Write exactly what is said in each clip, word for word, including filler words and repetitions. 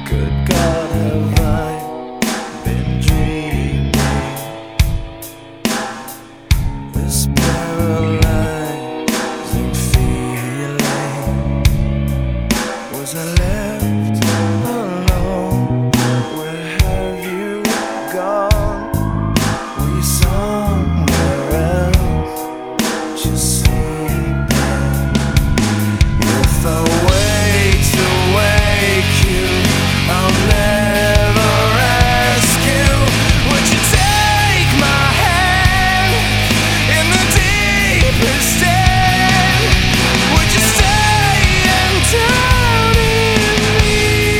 Good God, have I been dreaming? This paralyzing feeling. Was I left alone? Where have you gone? Were you somewhere else, just sleeping? If I wait to wake you, I'll never ask you. Would you take my hand in the deepest end? Would you stay and drown in me?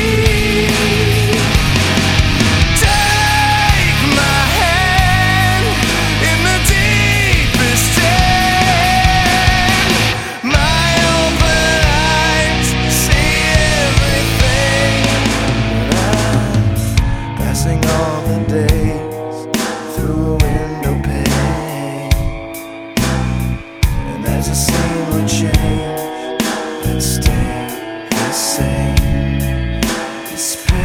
Take my hand in the deepest end. My open eyes see everything. Passing all the days through a window pane, and as the scene would change and stay the same, despair